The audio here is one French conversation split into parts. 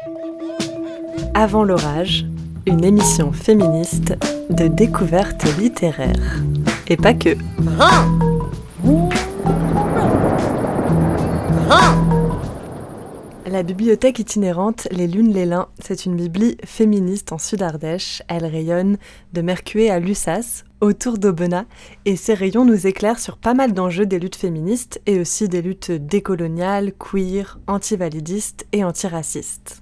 Avant l'orage, une émission féministe de découverte littéraire. Et pas que. La bibliothèque itinérante Les Lunes les Lins, c'est une bibli féministe en Sud-Ardèche. Elle rayonne de Mercué à Lussas, autour d'Aubenas, et ses rayons nous éclairent sur pas mal d'enjeux des luttes féministes et aussi des luttes décoloniales, queer, antivalidistes et antiracistes.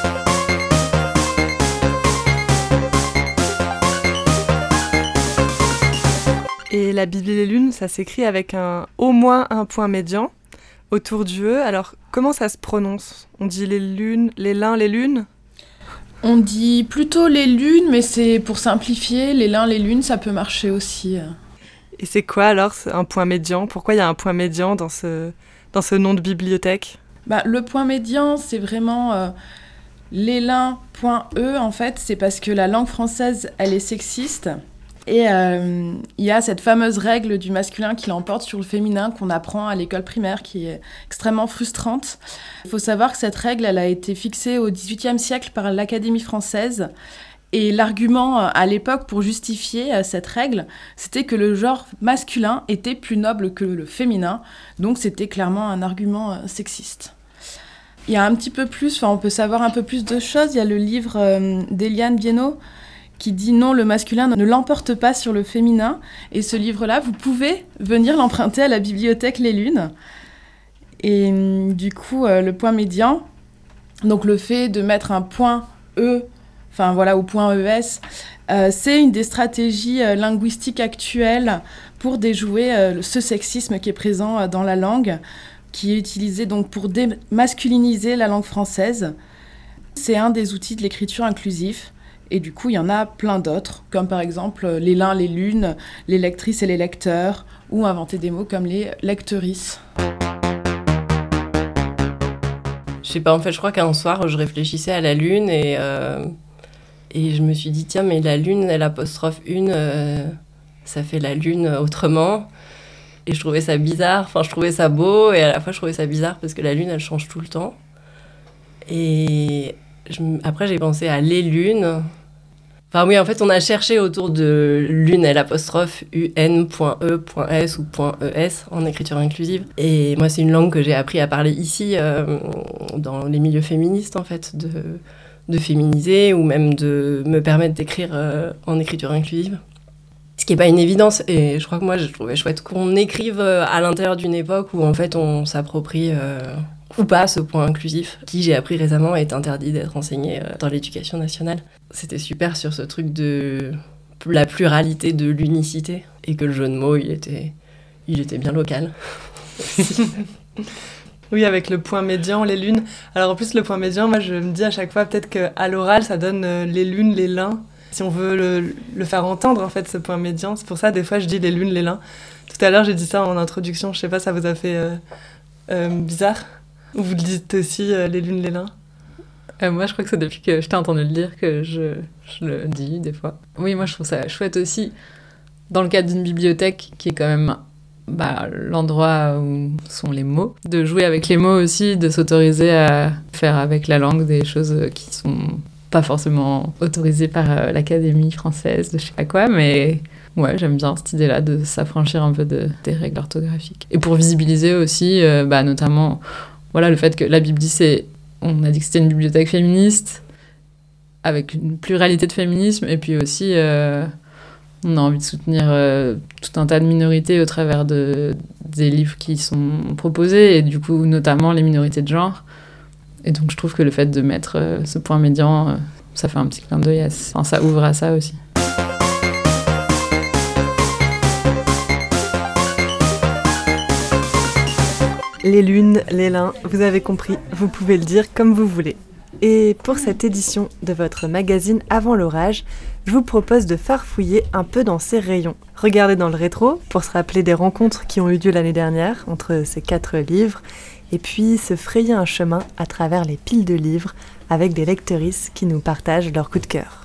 Et la bibli Les Lunes, ça s'écrit avec au moins un point médian autour du E. Alors, comment ça se prononce ? On dit les lunes, les lins, les lunes ? On dit plutôt les lunes, mais c'est pour simplifier, les lins, les lunes, ça peut marcher aussi. Et c'est quoi alors un point médian ? Pourquoi il y a un point médian dans ce nom de bibliothèque ? Le point médian, c'est vraiment lélin.e, en fait, c'est parce que la langue française, elle est sexiste. Et il y a cette fameuse règle du masculin qui l'emporte sur le féminin qu'on apprend à l'école primaire, qui est extrêmement frustrante. Il faut savoir que cette règle, elle a été fixée au XVIIIe siècle par l'Académie française. Et l'argument à l'époque pour justifier cette règle, c'était que le genre masculin était plus noble que le féminin. Donc c'était clairement un argument sexiste. Il y a un petit peu plus, on peut savoir un peu plus de choses. Il y a le livre d'Eliane Viennot, qui dit non, le masculin ne l'emporte pas sur le féminin. Et ce livre-là, vous pouvez venir l'emprunter à la bibliothèque Les Lunes. Et du coup, le point médian, donc le fait de mettre un point E, au point ES, c'est une des stratégies linguistiques actuelles pour déjouer ce sexisme qui est présent dans la langue, qui est utilisé donc pour démasculiniser la langue française. C'est un des outils de l'écriture inclusive. Et du coup, il y en a plein d'autres, comme par exemple les lins, les lunes, les lectrices et les lecteurs, ou inventer des mots comme les lectrices. Je sais pas, en fait, je crois qu'un soir, je réfléchissais à la lune et je me suis dit, tiens, mais la lune, l'apostrophe une, ça fait la lune autrement. Et je trouvais ça bizarre, je trouvais ça beau, et à la fois, je trouvais ça bizarre parce que la lune, elle change tout le temps. Et après, j'ai pensé à les lunes. Oui, en fait, on a cherché autour de lune, l'apostrophe un.e.s ou .es en écriture inclusive. Et moi, c'est une langue que j'ai appris à parler ici, dans les milieux féministes, en fait, de féminiser ou même de me permettre d'écrire en écriture inclusive. Ce qui n'est pas une évidence. Et je crois que moi, je trouvais chouette qu'on écrive à l'intérieur d'une époque où, en fait, on s'approprie ou pas ce point inclusif, qui, j'ai appris récemment, est interdit d'être enseigné dans l'éducation nationale. C'était super sur ce truc de la pluralité de l'unicité, et que le jeu de mots, il était bien local. Oui, avec le point médian, les lunes. Alors en plus, le point médian, moi, je me dis à chaque fois, peut-être qu'à l'oral, ça donne les lunes, les lins. Si on veut le faire entendre, en fait, ce point médian. C'est pour ça, des fois, je dis les lunes, les lins. Tout à l'heure, j'ai dit ça en introduction. Je sais pas, ça vous a fait bizarre ? Ou vous le dites aussi, les lunes, les lins ? Moi, je crois que c'est depuis que je t'ai entendu le dire que je le dis des fois. Oui, moi, je trouve ça chouette aussi, dans le cadre d'une bibliothèque qui est quand même l'endroit où sont les mots, de jouer avec les mots aussi, de s'autoriser à faire avec la langue des choses qui sont pas forcément autorisées par l'Académie française, de je sais pas quoi, mais ouais, j'aime bien cette idée-là de s'affranchir un peu des règles orthographiques. Et pour visibiliser aussi, notamment, le fait que la Bibli, on a dit que c'était une bibliothèque féministe, avec une pluralité de féminisme, et puis aussi, on a envie de soutenir tout un tas de minorités au travers des livres qui sont proposés, et du coup, notamment les minorités de genre. Et donc, je trouve que le fait de mettre ce point médian, ça fait un petit clin d'œil, ça ouvre à ça aussi. Les lunes, les lins, vous avez compris, vous pouvez le dire comme vous voulez. Et pour cette édition de votre magazine Avant l'orage, je vous propose de farfouiller un peu dans ces rayons. Regardez dans le rétro pour se rappeler des rencontres qui ont eu lieu l'année dernière entre ces 4 livres, et puis se frayer un chemin à travers les piles de livres avec des lectrices qui nous partagent leur coup de cœur.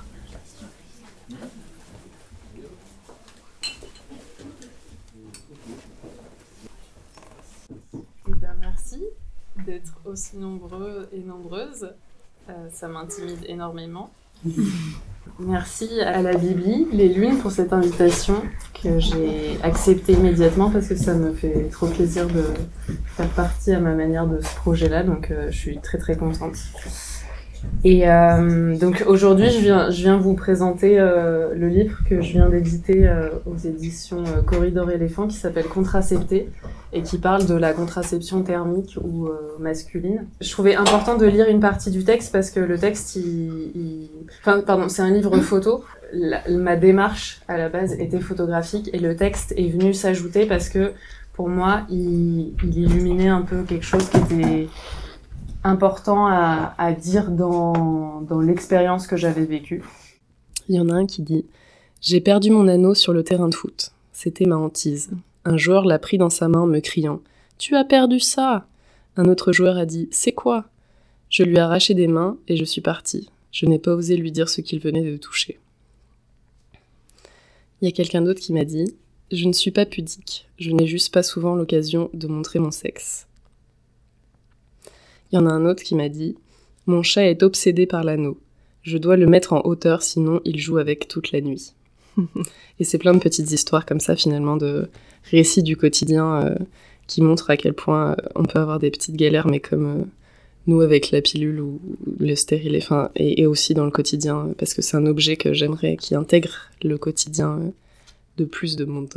Merci d'être aussi nombreux et nombreuses. Ça m'intimide énormément. Merci à la Bibli, les Lunes, pour cette invitation que j'ai acceptée immédiatement parce que ça me fait trop plaisir de faire partie à ma manière de ce projet-là, donc je suis très très contente. Et donc aujourd'hui, je viens vous présenter le livre que je viens d'éditer aux éditions Corridor Éléphant qui s'appelle Contracepter et qui parle de la contraception thermique ou masculine. Je trouvais important de lire une partie du texte parce que le texte, c'est un livre photo. Ma démarche à la base était photographique et le texte est venu s'ajouter parce que pour moi, il illuminait un peu quelque chose qui était important à dire dans l'expérience que j'avais vécue. Il y en a un qui dit « J'ai perdu mon anneau sur le terrain de foot. C'était ma hantise. Un joueur l'a pris dans sa main me criant « Tu as perdu ça !» Un autre joueur a dit « C'est quoi ?» Je lui ai arraché des mains et je suis partie. Je n'ai pas osé lui dire ce qu'il venait de toucher. Il y a quelqu'un d'autre qui m'a dit « Je ne suis pas pudique. Je n'ai juste pas souvent l'occasion de montrer mon sexe. » Il y en a un autre qui m'a dit « Mon chat est obsédé par l'anneau. Je dois le mettre en hauteur, sinon il joue avec toute la nuit. » Et c'est plein de petites histoires comme ça, finalement, de récits du quotidien qui montrent à quel point on peut avoir des petites galères, mais comme nous avec la pilule ou le stérilet, et aussi dans le quotidien, parce que c'est un objet que j'aimerais qui intègre le quotidien de plus de monde.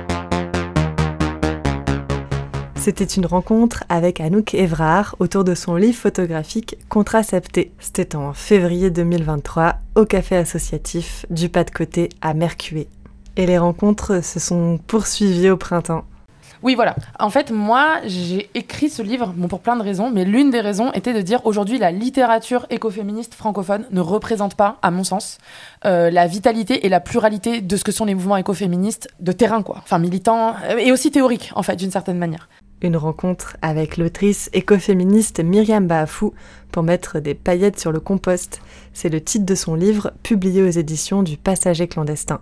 C'était une rencontre avec Anouk Évrard autour de son livre photographique Contracepter. C'était en février 2023 au Café Associatif du Pas de Côté à Mercué. Et les rencontres se sont poursuivies au printemps. Oui, voilà. En fait, moi, j'ai écrit ce livre, pour plein de raisons, mais l'une des raisons était de dire aujourd'hui, la littérature écoféministe francophone ne représente pas, à mon sens, la vitalité et la pluralité de ce que sont les mouvements écoféministes de terrain, quoi. Enfin, militants et aussi théoriques, en fait, d'une certaine manière. Une rencontre avec l'autrice écoféministe Myriam Baafou pour mettre des paillettes sur le compost. C'est le titre de son livre, publié aux éditions du Passager clandestin.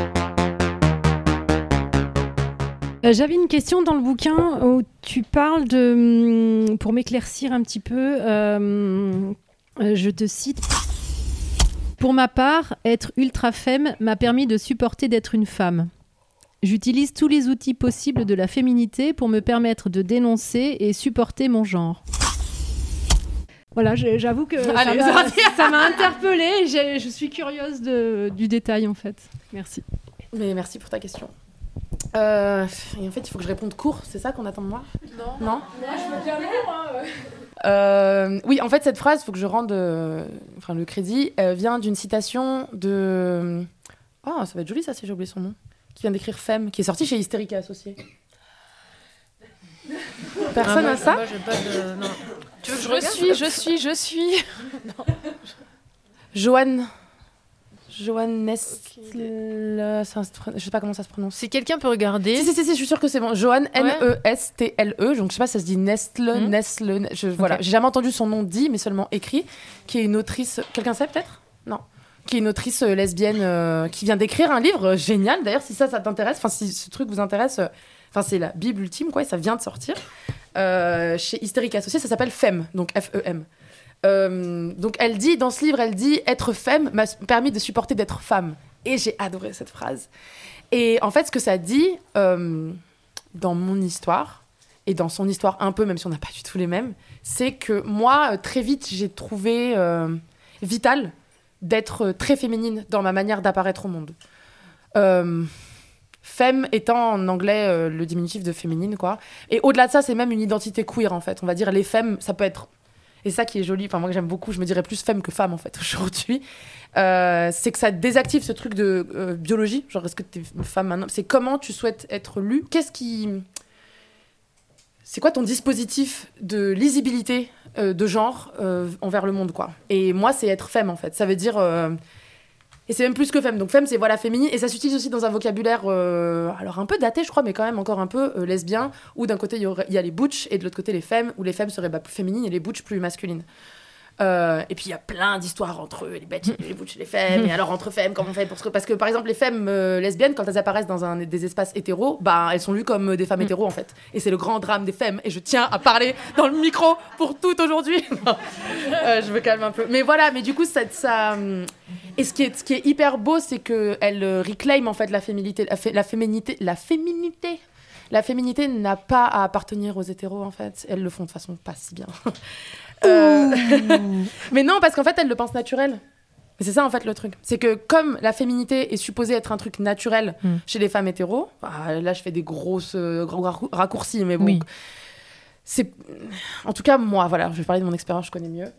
J'avais une question dans le bouquin où tu parles de... Pour m'éclaircir un petit peu, je te cite. « Pour ma part, être ultra femme m'a permis de supporter d'être une femme. J'utilise tous les outils possibles de la féminité pour me permettre de dénoncer et supporter mon genre. » Voilà, j'avoue que ça m'a interpellée. Je suis curieuse du détail, en fait. Merci. Mais merci pour ta question. Et en fait, il faut que je réponde court, c'est ça qu'on attend de moi ? Non. Moi, je veux bien lourd. Oui, en fait, cette phrase, il faut que je rende le crédit, vient d'une citation de... Oh, ça va être joli ça, si j'ai oublié son nom. Qui vient d'écrire Femme, qui est sorti chez Hystérica Associés. Personne n'a ça ? Moi, j'ai pas de... Non. Tu veux que je suis. Non. Joanne Nestle... Je sais pas comment ça se prononce. Si quelqu'un peut regarder... Si, je suis sûre que c'est bon. Joanne, Nestle, donc je sais pas, ça se dit Nestle, voilà. J'ai jamais entendu son nom dit, mais seulement écrit, qui est une autrice... Quelqu'un sait peut-être ? Non. Qui est une autrice lesbienne qui vient d'écrire un livre génial. D'ailleurs, si ça t'intéresse, si ce truc vous intéresse, c'est la Bible ultime, quoi, et ça vient de sortir. Chez Hystérique Associé, ça s'appelle Femme, donc F-E-M. Donc elle dit, dans ce livre, être femme m'a permis de supporter d'être femme. Et j'ai adoré cette phrase. Et en fait, ce que ça dit, dans mon histoire, et dans son histoire un peu, même si on n'a pas du tout les mêmes, c'est que moi, très vite, j'ai trouvé vital d'être très féminine dans ma manière d'apparaître au monde. Femme étant en anglais le diminutif de féminine, quoi. Et au-delà de ça, c'est même une identité queer, en fait. On va dire les femmes, ça peut être... Et ça qui est joli, moi que j'aime beaucoup, je me dirais plus femme que femme, en fait, aujourd'hui. C'est que ça désactive ce truc de biologie. Genre, est-ce que t'es une femme, un homme ? C'est comment tu souhaites être lue. C'est quoi ton dispositif de lisibilité de genre envers le monde, quoi. Et moi, c'est être femme, en fait. Ça veut dire... Et c'est même plus que femme. Donc femme, c'est voilà, féminine. Et ça s'utilise aussi dans un vocabulaire, alors un peu daté, je crois, mais quand même encore un peu lesbien, où d'un côté, il y a les butch, et de l'autre côté, les femmes, où les femmes seraient plus féminines et les butch plus masculines. Et puis il y a plein d'histoires entre eux, les bêtes, les butch, les femmes. Et alors entre femmes, comment on fait parce que par exemple les femmes lesbiennes, quand elles apparaissent dans des espaces hétéros, elles sont lues comme des femmes hétéros en fait. Et c'est le grand drame des femmes. Et je tiens à parler dans le micro pour tout aujourd'hui. Je me calme un peu. Mais voilà, mais du coup ça et ce qui est hyper beau, c'est que elle reclaim en fait la féminité. La féminité n'a pas à appartenir aux hétéros en fait. Elles le font de façon pas si bien. Mais non, parce qu'en fait, elle le pense naturel. Et c'est ça, en fait, le truc. C'est que comme la féminité est supposée être un truc naturel chez les femmes hétéros, là, je fais des gros raccourcis, mais bon. Oui. C'est... En tout cas, moi, voilà, je vais parler de mon expérience, je connais mieux.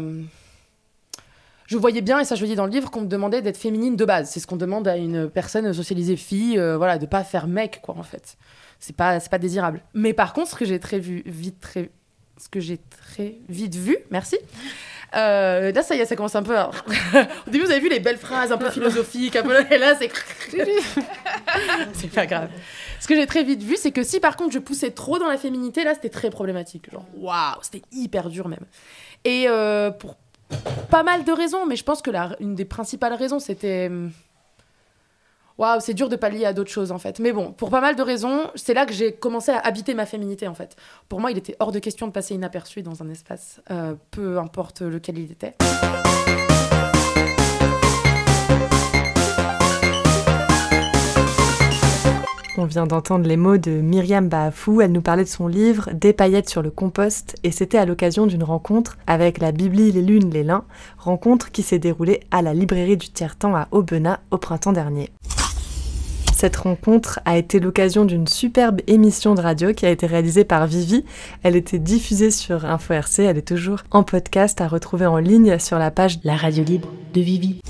Je voyais bien, et ça je le dis dans le livre, qu'on me demandait d'être féminine de base. C'est ce qu'on demande à une personne socialisée fille, voilà, de pas faire mec, quoi, en fait. C'est pas désirable. Mais par contre, ce que j'ai très vite vu, merci. Là, ça y est, ça commence un peu à... Au début, vous avez vu les belles phrases un peu philosophiques, un peu... Et là, c'est... C'est pas grave. Ce que j'ai très vite vu, c'est que si, par contre, je poussais trop dans la féminité, là, c'était très problématique. Genre, waouh, c'était hyper dur, même. Et pour pas mal de raisons, mais je pense que une des principales raisons, c'était... Waouh, c'est dur de pallier à d'autres choses, en fait. Mais bon, pour pas mal de raisons, c'est là que j'ai commencé à habiter ma féminité, en fait. Pour moi, il était hors de question de passer inaperçu dans un espace, peu importe lequel il était. On vient d'entendre les mots de Myriam Baafou. Elle nous parlait de son livre « Des paillettes sur le compost » et c'était à l'occasion d'une rencontre avec la Bibli, les Lunes, les Lins, rencontre qui s'est déroulée à la librairie du Tiers-Temps à Aubenas au printemps dernier. Cette rencontre a été l'occasion d'une superbe émission de radio qui a été réalisée par Vivi. Elle était diffusée sur Info RC, elle est toujours en podcast à retrouver en ligne sur la page La radio libre de Vivi.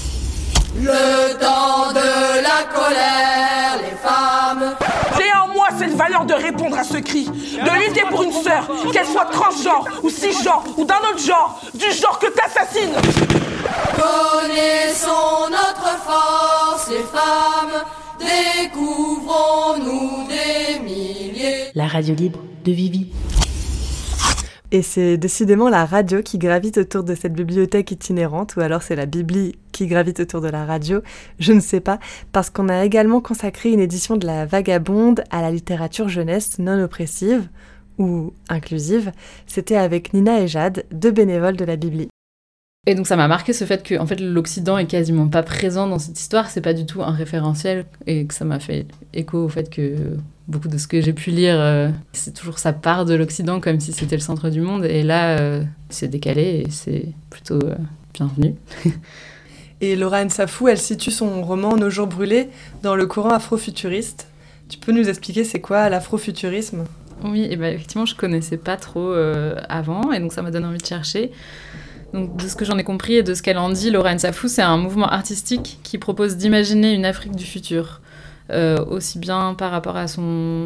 Le temps de la colère, les femmes. J'ai en moi cette valeur de répondre à ce cri, de lutter pour une sœur, qu'elle soit transgenre ou cisgenre ou d'un autre genre, du genre que t'assassines. Connaissons notre force, les femmes. Découvrons-nous des milliers. La radio libre de Vivi. Et c'est décidément la radio qui gravite autour de cette bibliothèque itinérante, ou alors c'est la Bibli qui gravite autour de la radio, je ne sais pas, parce qu'on a également consacré une édition de la Vagabonde à la littérature jeunesse non oppressive, ou inclusive. C'était avec Nina et Jade, deux bénévoles de la Bibli. Et donc ça m'a marqué ce fait que en fait, l'Occident est quasiment pas présent dans cette histoire, c'est pas du tout un référentiel, et que ça m'a fait écho au fait que beaucoup de ce que j'ai pu lire, c'est toujours ça part de l'Occident comme si c'était le centre du monde, et là c'est décalé et c'est plutôt bienvenu. Et Laura Nsafou, elle situe son roman Nos jours brûlés dans le courant afrofuturiste. Tu peux nous expliquer c'est quoi l'afrofuturisme ? Oui, et effectivement je connaissais pas trop avant, et donc ça m'a donné envie de chercher. Donc, de ce que j'en ai compris et de ce qu'elle en dit, Laura Nsafou, c'est un mouvement artistique qui propose d'imaginer une Afrique du futur, aussi bien par rapport à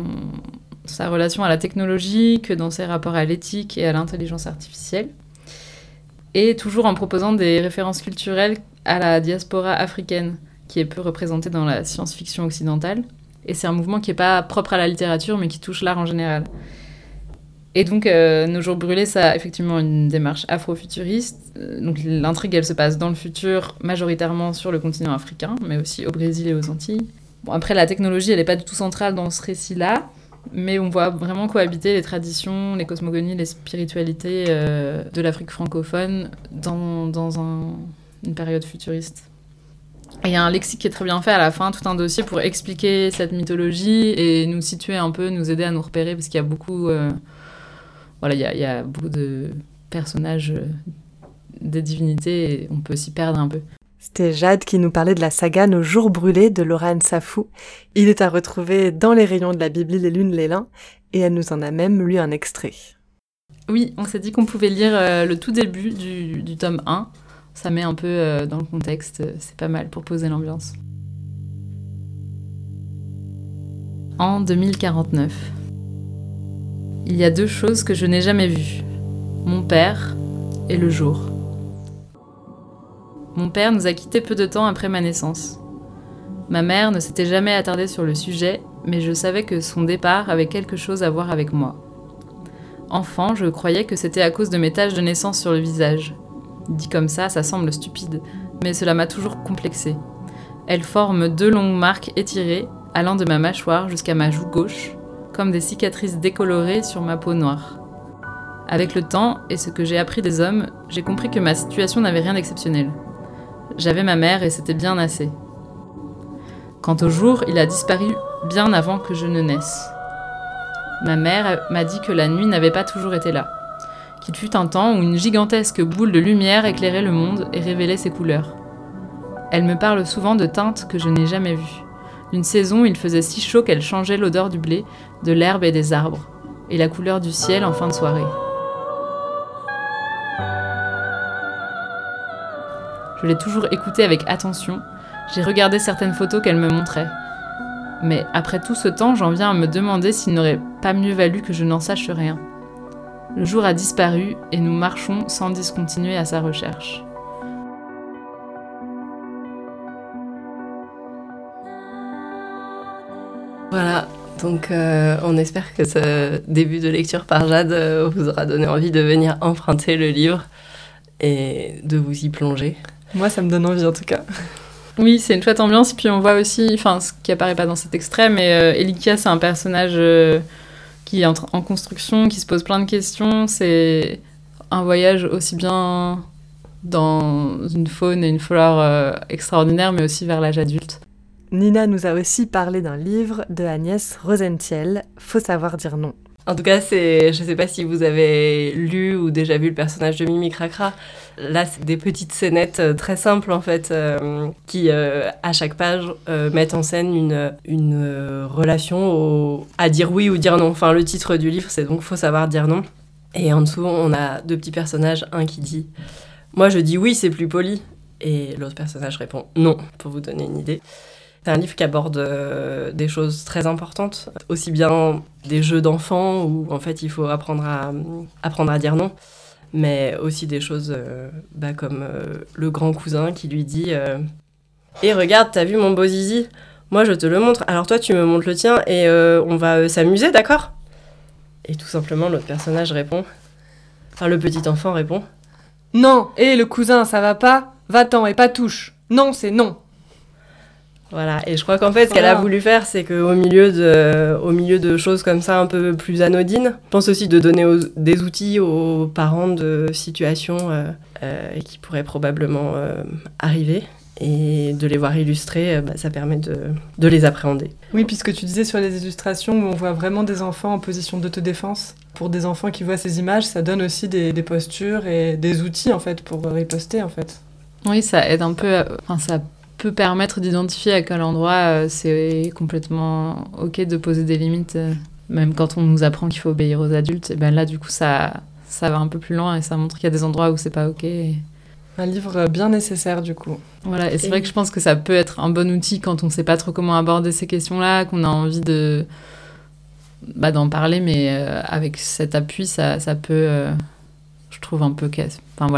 sa relation à la technologie que dans ses rapports à l'éthique et à l'intelligence artificielle, et toujours en proposant des références culturelles à la diaspora africaine, qui est peu représentée dans la science-fiction occidentale. Et c'est un mouvement qui n'est pas propre à la littérature, mais qui touche l'art en général. Et donc, Nos jours brûlés, ça a effectivement une démarche afrofuturiste. Donc, l'intrigue, elle se passe dans le futur, majoritairement sur le continent africain, mais aussi au Brésil et aux Antilles. Bon, après, la technologie, elle n'est pas du tout centrale dans ce récit-là, mais on voit vraiment cohabiter les traditions, les cosmogonies, les spiritualités de l'Afrique francophone dans une période futuriste. Et il y a un lexique qui est très bien fait à la fin, tout un dossier pour expliquer cette mythologie et nous situer un peu, nous aider à nous repérer, parce qu'il y a beaucoup... il y a beaucoup de personnages, des divinités, et on peut s'y perdre un peu. C'était Jade qui nous parlait de la saga Nos jours brûlés de Laura Nsafou. Il est à retrouver dans les rayons de la Bibli, les Lunes, les Lins, et elle nous en a même lu un extrait. Oui, on s'est dit qu'on pouvait lire le tout début du tome 1. Ça met un peu dans le contexte, c'est pas mal pour poser l'ambiance. En 2049. Il y a deux choses que je n'ai jamais vues. Mon père et le jour. Mon père nous a quittés peu de temps après ma naissance. Ma mère ne s'était jamais attardée sur le sujet, mais je savais que son départ avait quelque chose à voir avec moi. enfant, je croyais que c'était à cause de mes taches de naissance sur le visage. Dit comme ça semble stupide, mais cela m'a toujours complexée. Elles forment 2 longues marques étirées, allant de ma mâchoire jusqu'à ma joue gauche, comme des cicatrices décolorées sur ma peau noire. Avec le temps, et ce que j'ai appris des hommes, j'ai compris que ma situation n'avait rien d'exceptionnel. J'avais ma mère et c'était bien assez. Quant au jour, il a disparu bien avant que je ne naisse. Ma mère m'a dit que la nuit n'avait pas toujours été là, qu'il fut un temps où une gigantesque boule de lumière éclairait le monde et révélait ses couleurs. Elle me parle souvent de teintes que je n'ai jamais vues. D'une saison où il faisait si chaud qu'elle changeait l'odeur du blé, de l'herbe et des arbres, et la couleur du ciel en fin de soirée. Je l'ai toujours écoutée avec attention, j'ai regardé certaines photos qu'elle me montrait. Mais après tout ce temps, j'en viens à me demander s'il n'aurait pas mieux valu que je n'en sache rien. Le jour a disparu et nous marchons sans discontinuer à sa recherche. Voilà, donc on espère que ce début de lecture par Jade vous aura donné envie de venir emprunter le livre et de vous y plonger. Moi, ça me donne envie en tout cas. Oui, c'est une chouette ambiance. Puis on voit aussi, enfin, ce qui apparaît pas dans cet extrait, mais Elikia, c'est un personnage qui est en construction, qui se pose plein de questions. C'est un voyage aussi bien dans une faune et une flore extraordinaires, mais aussi vers l'âge adulte. Nina nous a aussi parlé d'un livre de Agnès Rosentiel, Faut savoir dire non. En tout cas, je sais pas si vous avez lu ou déjà vu le personnage de Mimi Cracra. Là, c'est des petites scénettes très simples, en fait, qui, à chaque page, mettent en scène une relation à dire oui ou dire non. Enfin, le titre du livre, c'est donc « Faut savoir dire non ». Et en dessous, on a 2 petits personnages, un qui dit « Moi, je dis oui, c'est plus poli ». Et l'autre personnage répond « Non », pour vous donner une idée. C'est un livre qui aborde des choses très importantes, aussi bien des jeux d'enfants où en fait il faut apprendre à dire non, mais aussi des choses comme le grand cousin qui lui dit Et regarde, t'as vu mon beau zizi ? Moi je te le montre, alors toi tu me montres le tien et on va s'amuser, d'accord ? Et tout simplement l'autre personnage répond, enfin le petit enfant répond Non, le cousin, ça va pas ? Va-t'en et pas touche. Non, c'est non. Voilà, et je crois qu'en fait, ce qu'elle a voulu faire, c'est qu'au milieu de choses comme ça un peu plus anodines, je pense aussi de donner des outils aux parents de situations qui pourraient probablement arriver, et de les voir illustrés, ça permet de les appréhender. Oui, puisque tu disais sur les illustrations où on voit vraiment des enfants en position d'autodéfense. Pour des enfants qui voient ces images, ça donne aussi des postures et des outils, en fait, pour riposter, en fait. Oui, ça aide un peu, ça peut permettre d'identifier à quel endroit c'est complètement ok de poser des limites, même quand on nous apprend qu'il faut obéir aux adultes. Et ben là, du coup, ça va un peu plus loin et ça montre qu'il y a des endroits où c'est pas ok. Un livre bien nécessaire, du coup. Voilà, et c'est vrai que je pense que ça peut être un bon outil quand on sait pas trop comment aborder ces questions-là, qu'on a envie d'en parler, mais avec cet appui, ça peut, je trouve, un peu casser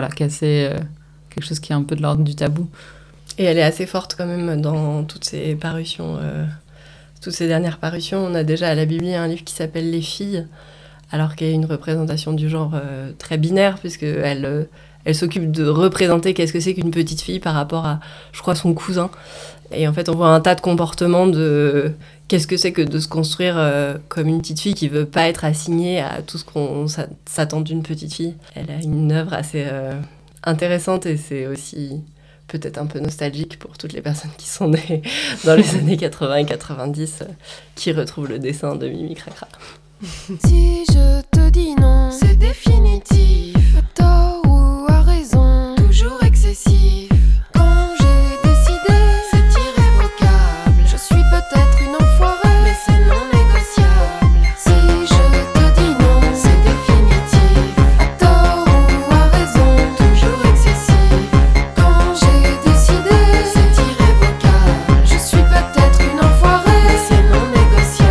quelque chose qui est un peu de l'ordre du tabou. Et elle est assez forte quand même dans toutes ces parutions, toutes ces dernières parutions. On a déjà à la Bibli un livre qui s'appelle « Les filles », alors qu'il y a une représentation du genre très binaire, puisqu'elle s'occupe de représenter qu'est-ce que c'est qu'une petite fille par rapport à, je crois, son cousin. Et en fait, on voit un tas de comportements de qu'est-ce que c'est que de se construire comme une petite fille qui veut pas être assignée à tout ce qu'on s'attend d'une petite fille. Elle a une œuvre assez intéressante et c'est aussi peut-être un peu nostalgique pour toutes les personnes qui sont nées dans les années 80 et 90 qui retrouvent le dessin de Mimi Cracra. Si je te dis non, c'est définitif. Tort ou à raison, toujours excessif. Quand j'ai décidé, c'est irrévocable. Je suis peut-être une enfoirée, mais c'est non négociable. Si je te dis non, c'est définitif. À tort ou à raison, toujours excessif. Quand j'ai décidé, c'est irrévocable. Je suis peut-être une enfoirée, mais c'est non négociable.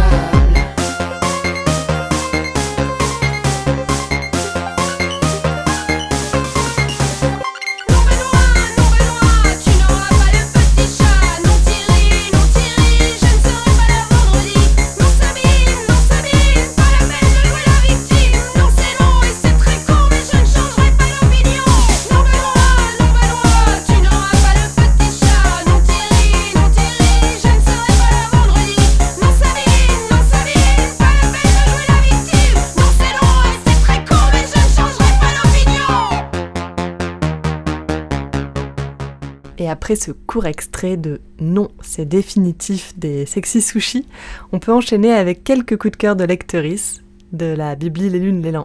Et après ce court extrait de « Non, c'est définitif » des Sexy Sushi, on peut enchaîner avec quelques coups de cœur de lectrices de la Bibli Les Lunes, l'Élan.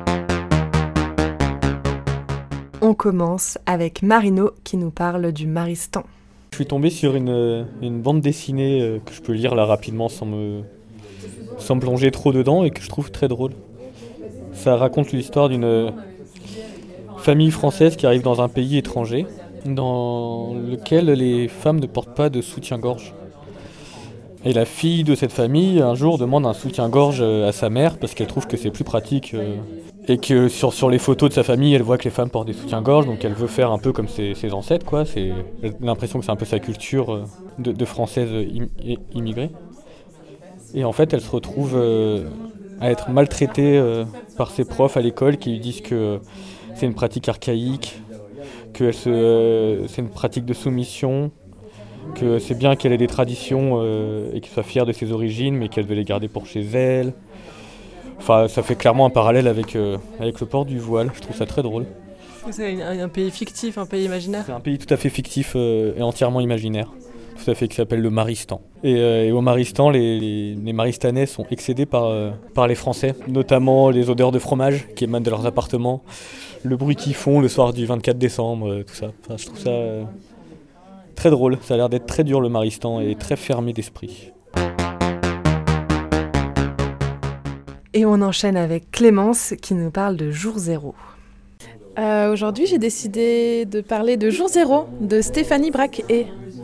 On commence avec Marino qui nous parle du Maristan. Je suis tombé sur une bande dessinée que je peux lire là rapidement sans me plonger trop dedans et que je trouve très drôle. Ça raconte l'histoire d'une famille française qui arrive dans un pays étranger dans lequel les femmes ne portent pas de soutien-gorge. Et la fille de cette famille, un jour, demande un soutien-gorge à sa mère parce qu'elle trouve que c'est plus pratique et que sur les photos de sa famille, elle voit que les femmes portent des soutiens-gorge, donc elle veut faire un peu comme ses ancêtres, quoi. J'ai l'impression que c'est un peu sa culture de française immigrée. Et en fait, elle se retrouve à être maltraitée par ses profs à l'école qui lui disent que c'est une pratique archaïque, que c'est une pratique de soumission, que c'est bien qu'elle ait des traditions et qu'elle soit fière de ses origines, mais qu'elle veut les garder pour chez elle. Enfin, ça fait clairement un parallèle avec le port du voile. Je trouve ça très drôle. C'est un pays fictif, un pays imaginaire. C'est un pays tout à fait fictif et entièrement imaginaire. Tout à fait, qui s'appelle le Maristan. Et au Maristan, les Maristanais sont excédés par les Français, notamment les odeurs de fromage qui émanent de leurs appartements, le bruit qu'ils font le soir du 24 décembre, tout ça. Enfin, je trouve ça très drôle. Ça a l'air d'être très dur le Maristan et très fermé d'esprit. Et on enchaîne avec Clémence qui nous parle de Jour Zéro. Aujourd'hui, j'ai décidé de parler de Jour Zéro de Stéphanie Braque-Hay,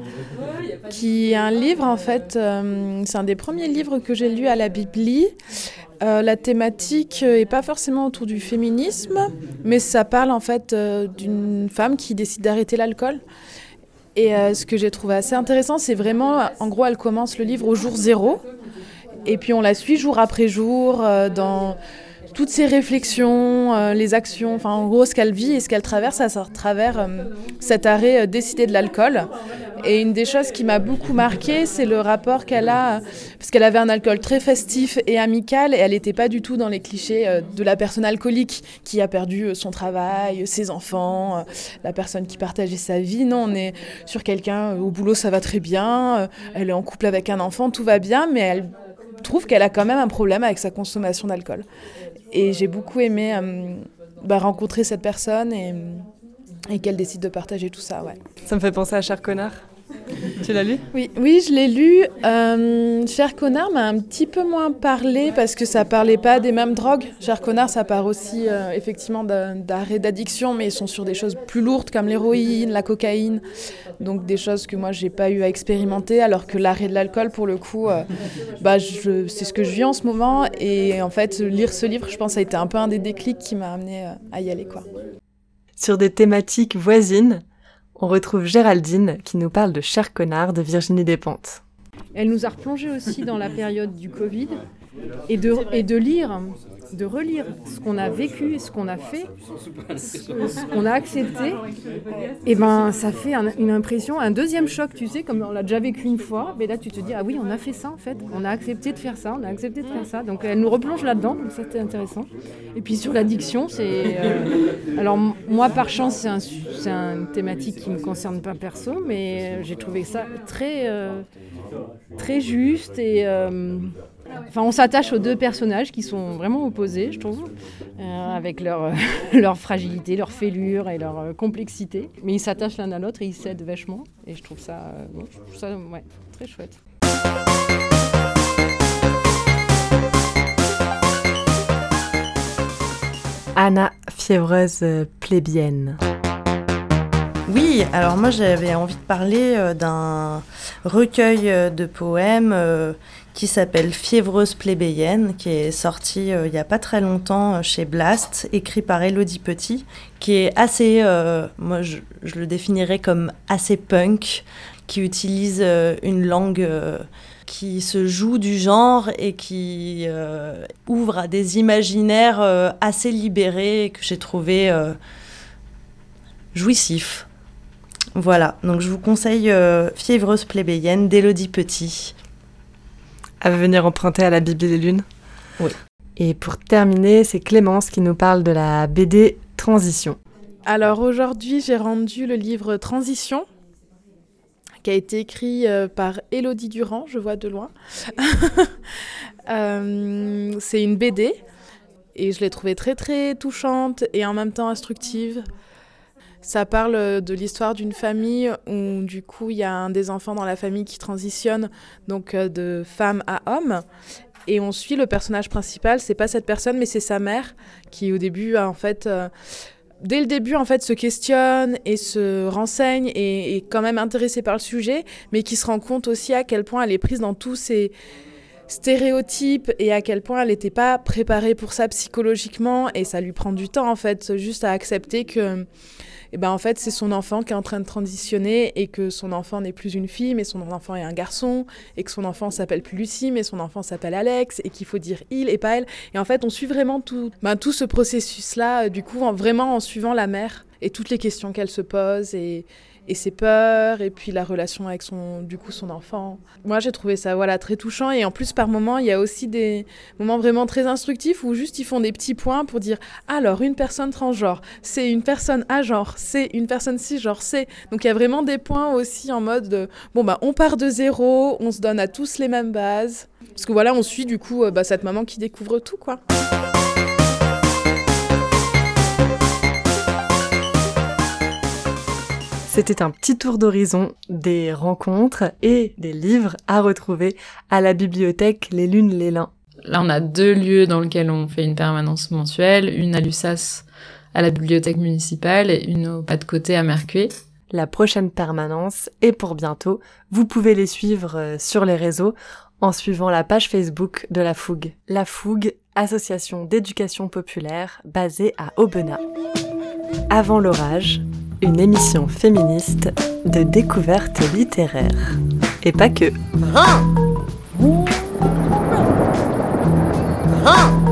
qui est un livre, en fait, c'est un des premiers livres que j'ai lu à la Bibli. La thématique n'est pas forcément autour du féminisme, mais ça parle en fait d'une femme qui décide d'arrêter l'alcool. Et ce que j'ai trouvé assez intéressant, c'est vraiment, en gros, elle commence le livre au jour zéro, et puis on la suit jour après jour dans toutes ses réflexions, les actions, enfin en gros ce qu'elle vit et ce qu'elle traverse à travers cet arrêt décidé de l'alcool. Et une des choses qui m'a beaucoup marquée, c'est le rapport qu'elle a, parce qu'elle avait un alcool très festif et amical, et elle n'était pas du tout dans les clichés de la personne alcoolique qui a perdu son travail, ses enfants, la personne qui partageait sa vie. Non, on est sur quelqu'un, au boulot ça va très bien, elle est en couple avec un enfant, tout va bien, mais elle trouve qu'elle a quand même un problème avec sa consommation d'alcool. Et j'ai beaucoup aimé rencontrer cette personne et qu'elle décide de partager tout ça. Ouais. Ça me fait penser à Cher Connard. Tu l'as lu ? Oui, je l'ai lu. Cher Connard m'a un petit peu moins parlé parce que ça parlait pas des mêmes drogues. Cher Connard, ça parle aussi effectivement d'arrêt d'addiction, mais ils sont sur des choses plus lourdes comme l'héroïne, la cocaïne. Donc des choses que moi j'ai pas eu à expérimenter, alors que l'arrêt de l'alcool, pour le coup, c'est ce que je vis en ce moment. Et en fait, lire ce livre, je pense, ça a été un peu un des déclics qui m'a amené à y aller, quoi. Sur des thématiques voisines, on retrouve Géraldine qui nous parle de Cher Connard de Virginie Despentes. Elle nous a replongé aussi dans la période du Covid et de lire, de relire ce qu'on a vécu, ce qu'on a fait, ce qu'on a accepté. Et ça fait une impression, un deuxième choc, tu sais, comme on l'a déjà vécu une fois. Mais là, tu te dis, ah oui, on a fait ça en fait, on a accepté de faire ça, on a accepté de faire ça. Donc elle nous replonge là-dedans, donc ça c'était intéressant. Et puis sur l'addiction, c'est... alors moi, par chance, c'est une thématique qui ne me concerne pas perso, mais j'ai trouvé ça très, très juste et... on s'attache aux deux personnages qui sont vraiment opposés, je trouve, avec leur fragilité, leur fêlure et leur complexité. Mais ils s'attachent l'un à l'autre et ils s'aident vachement. Et je trouve ça, très chouette. Anna, fiévreuse plébéienne. Oui, alors moi j'avais envie de parler d'un recueil de poèmes qui s'appelle Fiévreuse plébéienne, qui est sorti il n'y a pas très longtemps chez Blast, écrit par Élodie Petit, qui est assez, moi je le définirais comme assez punk, qui utilise une langue qui se joue du genre et qui ouvre à des imaginaires assez libérés que j'ai trouvé jouissifs. Voilà, donc je vous conseille Fiévreuse plébéienne d'Élodie Petit. À venir emprunter à la Bibli des Lunes. Oui. Et pour terminer, c'est Clémence qui nous parle de la BD Transition. Alors aujourd'hui, j'ai rendu le livre Transition qui a été écrit par Élodie Durand, je vois de loin. C'est une BD et je l'ai trouvée très très touchante et en même temps instructive. Ça parle de l'histoire d'une famille où du coup il y a un des enfants dans la famille qui transitionne donc de femme à homme. Et on suit le personnage principal, c'est pas cette personne mais c'est sa mère qui au début en fait... Dès le début, en fait, se questionne et se renseigne et est quand même intéressée par le sujet, mais qui se rend compte aussi à quel point elle est prise dans tous ces stéréotypes et à quel point elle n'était pas préparée pour ça psychologiquement. Et ça lui prend du temps, en fait, juste à accepter que... en fait, c'est son enfant qui est en train de transitionner et que son enfant n'est plus une fille, mais son enfant est un garçon, et que son enfant s'appelle plus Lucie, mais son enfant s'appelle Alex, et qu'il faut dire il et pas elle. Et en fait, on suit vraiment tout ce processus-là, du coup, vraiment en suivant la mère et toutes les questions qu'elle se pose et ses peurs, et puis la relation avec son enfant. Moi, j'ai trouvé ça très touchant, et en plus, par moments, il y a aussi des moments vraiment très instructifs où juste ils font des petits points pour dire « Alors, une personne transgenre, c'est une personne agenre, c'est une personne cisgenre, c'est... » Donc, il y a vraiment des points aussi en mode de « on part de zéro, on se donne à tous les mêmes bases. » Parce que on suit du coup cette maman qui découvre tout, quoi. C'était un petit tour d'horizon des rencontres et des livres à retrouver à la bibliothèque Les Lunes Lélin. Là, on a 2 lieux dans lesquels on fait une permanence mensuelle, une à l'USAS à la bibliothèque municipale et une au Pas de Côté à Mercué. La prochaine permanence est pour bientôt. Vous pouvez les suivre sur les réseaux en suivant la page Facebook de La Fougue. La Fougue, association d'éducation populaire basée à Aubenas. Avant l'orage, une émission féministe de découverte littéraire. Et pas que.